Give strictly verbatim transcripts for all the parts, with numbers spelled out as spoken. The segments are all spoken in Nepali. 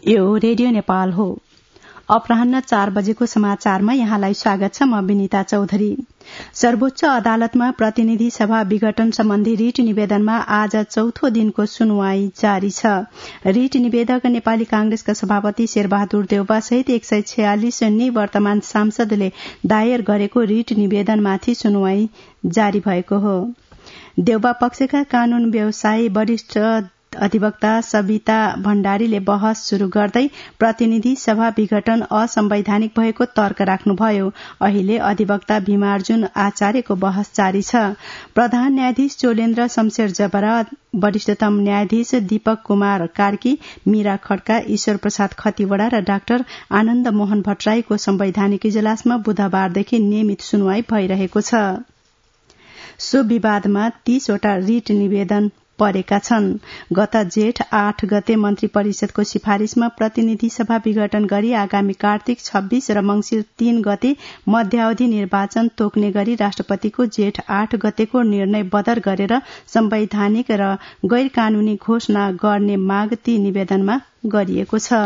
यो रेडियो नेपाल हो। अपराह्न चार बजेको समाचारमा यहाँलाई स्वागत छ। म विनिता चौधरी। सर्वोच्च अदालतमा प्रतिनिधि सभा विघटन सम्बन्धी रिट निवेदनमा आज चौथो दिनको सुनवाई जारी छ। रिट निवेदक नेपाली कांग्रेसका सभापति शेरबहादुर देउवा सहित एक सय छयालिस निवर्तमान सांसदले दायर गरेको रिट निवेदनमाथि सुनवाई जारी भएको हो। देउवा पक्षका कानून व्यवसायी वरिष्ठ अधिवक्ता सविता भण्डारीले बहस शुरू गर्दै प्रतिनिधि सभा विघटन असंवैधानिक भएको तर्क राख्नुभयो। अहिले अधिवक्ता भीमार्जुन आचार्यको बहस जारी छ। प्रधान न्यायाधीश चोलेन्द्र शमशेर जबरा, वरिष्ठतम न्यायाधीश दीपक कुमार कार्की, मीरा खड्का, ईश्वर प्रसाद खतिवड़ा र डाक्टर आनन्द मोहन भट्टराईको संवैधानिक इजलासमा बुधबारदेखि नियमित सुनवाई भइरहेको छ। सो विवादमा तीसवटा रिट निवेदन परेका छन्। गत जेठ आठ गते मन्त्री परिषदको सिफारिशमा प्रतिनिधि सभा विघटन गरी आगामी कार्तिक छब्बीस र मंगिर तीन गते मध्यावधि निर्वाचन तोक्ने गरी राष्ट्रपतिको जेठ आठ गतेको निर्णय बदर गरेर संवैधानिक र गैर कानूनी घोषणा गर्ने माग ती निवेदनमा गरिएको छ।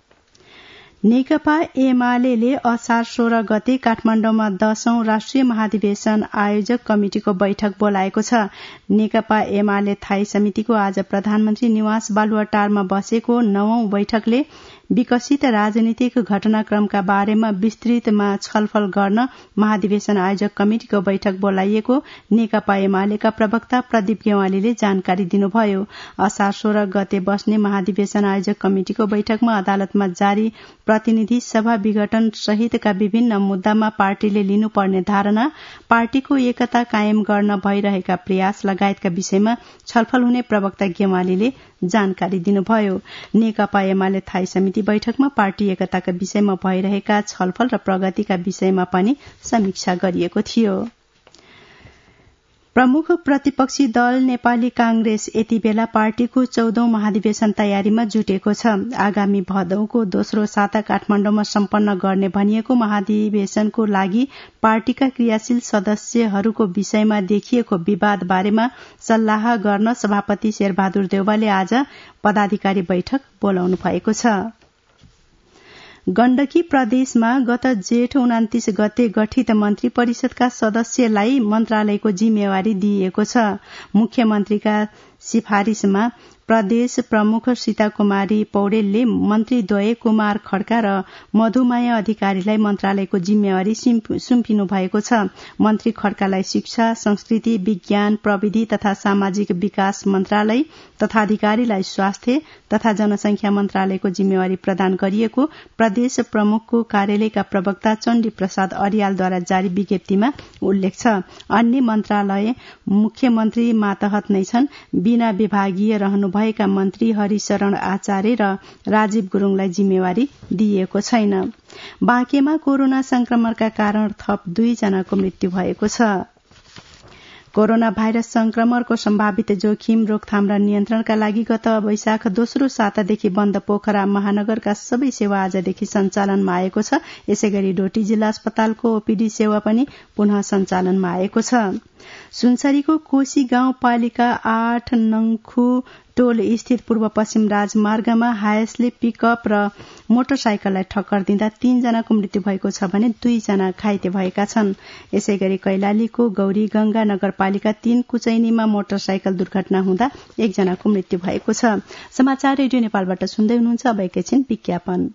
नेकपा एमाले असार सोह्र गते काठमाण्डुमा दशौं राष्ट्रिय महाधिवेशन आयोजक कमिटिको बैठक बोलाएको छ। नेकपा एमाले थाई समितिको आज प्रधानमन्त्री निवास बालुवाटारमा बसेको नवौं बैठकले विकसित राजनीतिक घटनाक्रमका बारेमा विस्तृतमा छलफल गर्न महाधिवेशन आयोजक कमिटिको बैठक बोलाइएको नेकपा एमालेका प्रवक्ता प्रदीप गेवालीले जानकारी दिनुभयो। असार सोह्र गते बस्ने महाधिवेशन आयोजक कमिटिको बैठकमा अदालतमा जारी प्रतिनिधि सभा विघटन सहितका विभिन्न मुद्दामा पार्टीले लिनुपर्ने धारणा, पार्टीको एकता कायम गर्न भइरहेका प्रयास लगायतका विषयमा छलफल हुने प्रवक्ता गेवालीले जानकारी दिनुभयो। नेकपा एमाले थाई समिति बैठकमा पार्टी एकताका विषयमा भइरहेका छलफल र प्रगतिका विषयमा पनि समीक्षा गरिएको थियो। प्रमुख प्रतिपक्षी दल नेपाली कांग्रेस यति बेला पार्टीको चौधौं महाधिवेशन तयारीमा जुटेको छ। आगामी भदौको दोस्रो साता काठमाण्डुमा सम्पन्न गर्ने भनिएको महाधिवेशनको लागि पार्टीका क्रियाशील सदस्यहरूको विषयमा देखिएको विवाद बारेमा सल्लाह गर्न सभापति शेरबहादुर देउवाले आज पदाधिकारी बैठक बोलाउनु भएको छ। गण्डकी प्रदेशमा गत जेठ उनातीस गते गठित मन्त्री परिषदका सदस्यलाई मन्त्रालयको जिम्मेवारी दिइएको छ। मुख्यमन्त्रीका सिफारिशमा प्रदेश प्रमुख सीता कुमारी पौडेलले मन्त्रीद्वय कुमार खड्का र मधुमाया अधिकारीलाई मन्त्रालयको जिम्मेवारी सुम्पिनु भएको छ। मन्त्री खड्कालाई शिक्षा, संस्कृति, विज्ञान, प्रविधि तथा सामाजिक विकास मन्त्रालय तथा अधिकारीलाई स्वास्थ्य तथा जनसंख्या मन्त्रालयको जिम्मेवारी प्रदान गरिएको प्रदेश प्रमुखको कार्यालयका प्रवक्ता चण्डी प्रसाद अर्यालद्वारा जारी विज्ञप्तिमा उल्लेख छ। अन्य मन्त्रालय मुख्यमन्त्री मातहत नै छन्। बिना विभागीय रहनु भएका मन्त्री हरिशरण आचार्य र राजीव गुरूङलाई जिम्मेवारी दिइएको छैन। बाँकेमा कोरोना संक्रमणका कारण थप दुईजनाको मृत्यु भएको छ। कोरोना भाइरस संक्रमणको सम्भावित जोखिम रोकथाम र नियन्त्रणका लागि गत वैशाख दोस्रो सातादेखि बन्द पोखरा महानगरका सबै सेवा आजदेखि सञ्चालनमा आएको छ। यसैगरी डोटी जिल्ला अस्पतालको ओपीडी सेवा पनि पुनः सञ्चालनमा आएको छ। सुनसरीको कोशी गाउँपालिका आठ नङखु टोल स्थित पूर्व पश्चिम राजमार्गमा हायसले पिकअप र मोटरसाइकललाई ठक्कर दिँदा तीनजनाको मृत्यु भएको छ भने दुईजना घाइते भएका छन्। यसैगरी कैलालीको गौरी गंगा नगरपालिका तीन कुचैनीमा मोटरसाइकल दुर्घटना हुँदा एकजनाको मृत्यु भएको छ। समाचार रेडियो नेपालबाट सुन्दै हुनुहुन्छ। अब एकैछिन विज्ञापन।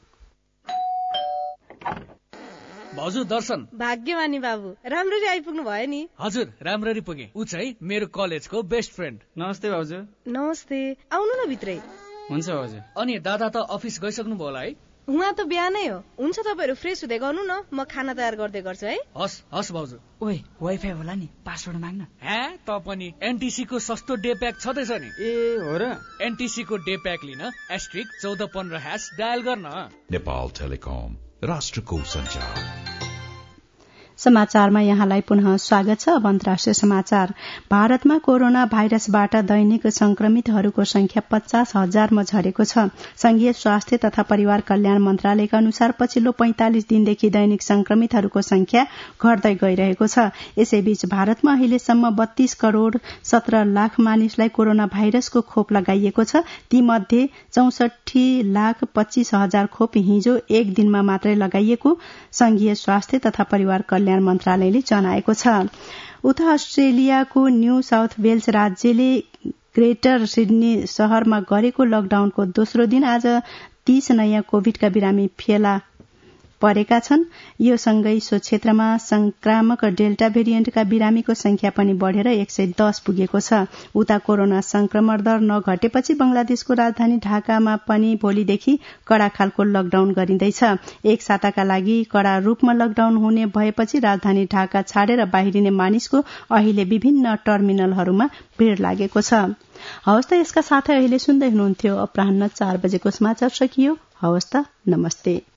भाउजू दर्शन। भाग्यमानी बाबु, राम्ररी आइपुग्नु भयो नि। हजुर, राम्ररी पुगे। उ चाहिँ मेरो कलेजको बेस्ट फ्रेन्ड। नमस्ते भाउजू। नमस्ते, आउनु न भित्रै। हुन्छ भाउजू। अनि दादा त अफिस गइसक्नु भयो होला है? उहाँ त बिहानै हो। हुन्छ, तपाईहरु फ्रेस हुँदै गर्नु न, म खाना तयार गर्दै गर्छु है। हस् हस् भाउजू। ओए, वाइफाई होला नि, पासवर्ड माग्न। हे, त पनि एनटीसी को सस्तो डे प्याक छदैछ नि। ए हो र? एनटीसी को डे प्याक लिन एस्ट्रिक चौध पन्ध्र ह्याश डायल गर्न। नेपाल टेलिकम, राष्ट्रको सञ्चार। समाचारमा यहाँलाई पुनः स्वागत छ। अब अन्तर्राष्ट्रिय समाचार। भारतमा कोरोना भाइरसबाट दैनिक संक्रमितहरूको संख्या पचास हजारमा झरेको छ। संघीय स्वास्थ्य तथा परिवार कल्याण मन्त्रालयका अनुसार पछिल्लो पैंतालिस दिनदेखि दैनिक संक्रमितहरूको संख्या घट्दै गइरहेको छ। यसैबीच भारतमा अहिलेसम्म बत्तीस करोड़ सत्र लाख मानिसलाई कोरोना भाइरसको खोप लगाइएको छ। तीमध्ये चौसठी लाख पच्चीस हजार खोप हिजो एक दिनमा मात्रै लगाइएको संघीय स्वास्थ्य तथा परिवार कल्याण मन्त्रालयले जनाएको छ। उता अस्ट्रेलियाको न्यू साउथ वेल्स राज्यले ग्रेटर सिडनी शहरमा गरेको लकडाउनको दोस्रो दिन आज तीस नयाँ कोविडका बिरामी फेला परेका छन्। यो सँगै सो क्षेत्रमा संक्रामक डेल्टा भेरिएन्टका बिरामीको संख्या पनि बढ़ेर एक सय दस पुगेको छ। उता कोरोना संक्रमण दर नघटेपछि बंगलादेशको राजधानी ढाकामा पनि भोलिदेखि कड़ा खालको लकडाउन गरिँदैछ। एक साताका लागि कड़ा रूपमा लकडाउन हुने भएपछि राजधानी ढाका छाडेर बाहिरिने मानिसको अहिले विभिन्न टर्मिनलहरूमा भीड़ लागेको छ। हवस् त यसका साथै अहिले सुन्दै हुनुहुन्थ्यो अपराह्न चार बजेको समाचार सकियो। हवस् त, नमस्ते।